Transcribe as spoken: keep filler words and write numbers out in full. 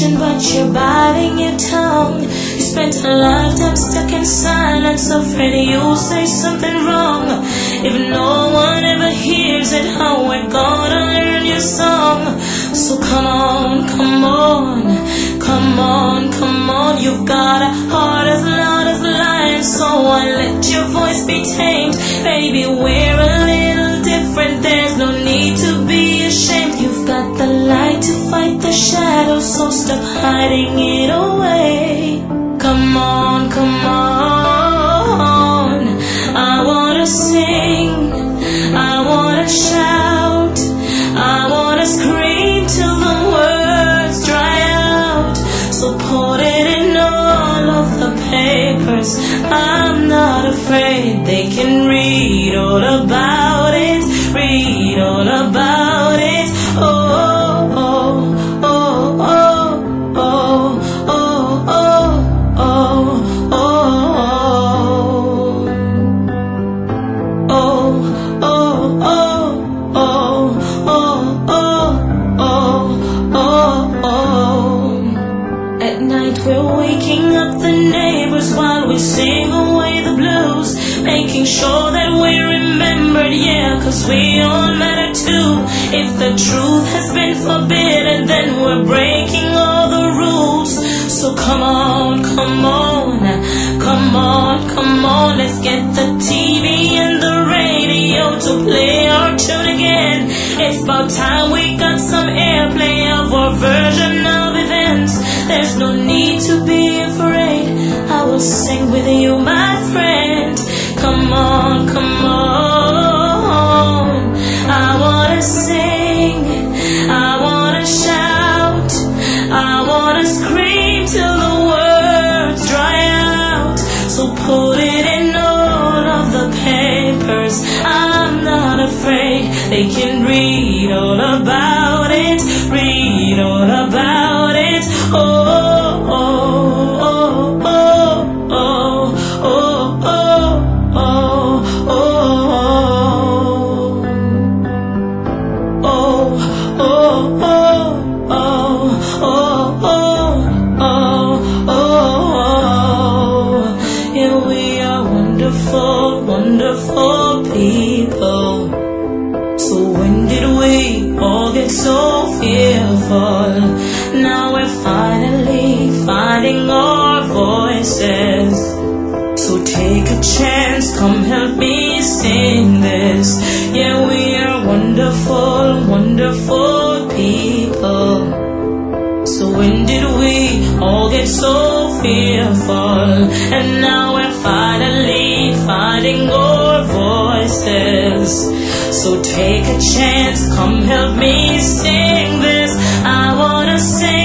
attention, but you're biting your tongue. You spent a lifetime stuck in silence, afraid you'll say something wrong. If no one ever hears it, how we're gonna learn your song? So come on, come on, come on, come on. You've got a heart as loud as a lion, so I let your voice be tamed. Baby, we're a little different, there's no need to be ashamed. You've got the light to fight the shadows, so stop hiding it away. Come on, come on, I wanna sing, I wanna shout, I wanna scream till the words dry out. So put it in all of the papers, I'm not afraid. They can read all about it, read all about it. Oh, oh, oh, oh, oh, oh, oh, oh, oh, oh, oh, oh. At night we're waking up the neighbors while we sing away the blues, making sure that we're remembered, yeah, cause we all matter too. If the truth has been forbidden, then we're breaking all the rules. So come on, come on, come on, come on. Let's get the T V and the radio to play our tune again. It's about time we got some airplay of our version of events. There's no need to be afraid, I will sing with you, my friend. Come on, come on, I wanna sing, I wanna shout, I wanna scream till the words dry out. So put it in all of the papers, I'm not afraid. They can read all about it, read all about it. Oh, oh, oh, oh, oh, oh, oh, oh, wonderful, wonderful people. So when did we all get so fearful? Now we're finally finding our voices. So take a chance, come help me sing this. Yeah, we are wonderful, wonderful people. So when did we all get so fearful? And now we're finally finding our voices. So take a chance, come help me sing this. I wanna sing.